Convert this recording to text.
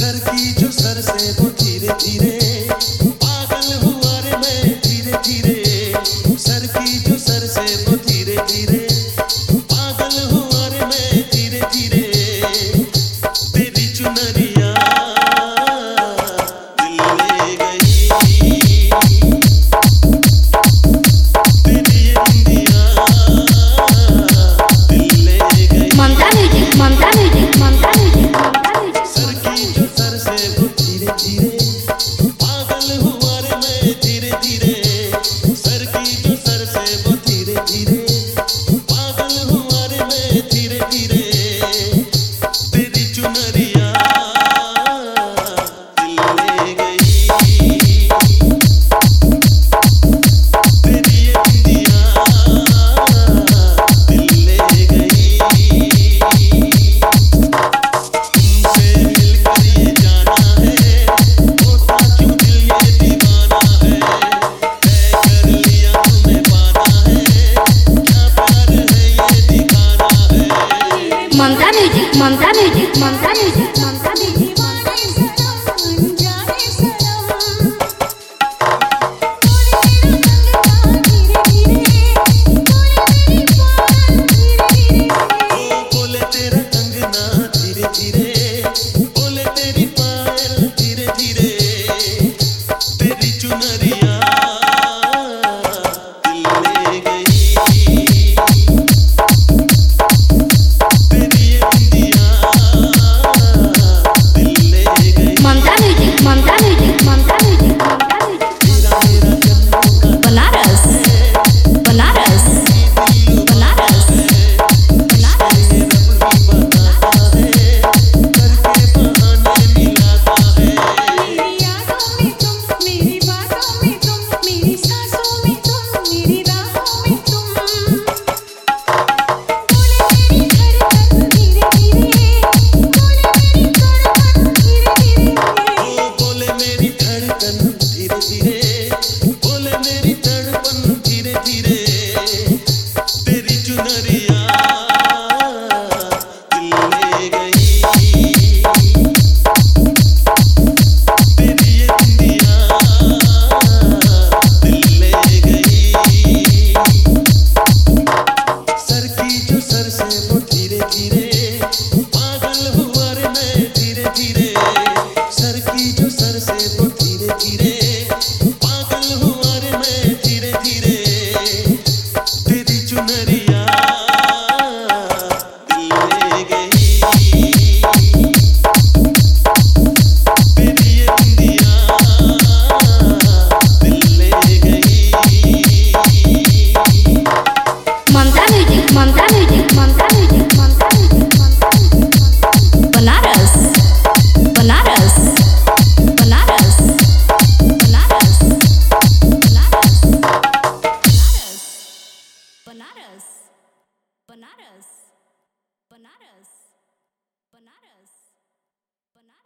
सर की जो सर से वो धीरे धीरे पागल हुआ रे मैं धीरे धीरे। सर की जो सर से वो धीरे धीरे पागल हुआ रे मैं धीरे धीरे। तेरी चुनरिया दिल ले गई, तेरी ये बिंदिया दिल ले गई। Mamta music, Mamta music, Mamta music. सर की जो सर से वो धीरे धीरे पागल हुआ रे मैं धीरे धीरे। सर की जो सर से वो धीरे धीरे पागल हुआ रे मैं धीरे धीरे। तेरी चुनरिया दिल ले गई, तेरी ये बिंदिया दिल ले गई। तुमसे मिलकर ये जाना है, होता क्यों दिल ये दीवाना है। तय कर लिया तुम्हें पाना है, क्या प्यार है ये दिखाना है। Mamta music, Mamta music, Mamta music, Mamta music. ओ बोले तेरा कंगना धीरे धीरे, बोले तेरी पायल धीरे धीरे। तेरी चुनरिया दिल ले गई, तेरी ये बिंदिया दिल ले गई। Mamta music, Mamta music, Mamta music, Mamta music. तेरा मेरा जन्मों का बनारस, बनारस, बनारस, बनारस। ये रब ही बताता है, करके बहाने मिलाता है। मेरी यादों में तुम, मेरी बातों में तुम, मेरी सांसों में तुम, मेरी राहों में तुम। बोले मेरी धड़कन धीरे धीरे, बोले मेरी धड़कन धीरे धीरे। ओ बोले मेरी धड़कन धीरे धीरे, बोले मेरी धड़कन धीरे धीरे। तेरी चुनरिया दिल ले गई, तेरी ये बिंदिया दिल ले गई। सर की जो सर से वो धीरे धीरे पागल हुआ रे मैं धीरे धीरे। सर की जो सर से वो धीरे धीरे पागल हुआ रे मैं धीरे धीरे। तेरी चुनरिया दिल ले गई, तेरी ये बिंदिया दिल ले गई। Mamta music, Mamta music, Mamta music, Mamta music, Mamta music. Banaras, Banaras, Banaras, Banaras, Banaras, Banaras, Banaras, Banaras, Banaras, Banaras, Banaras.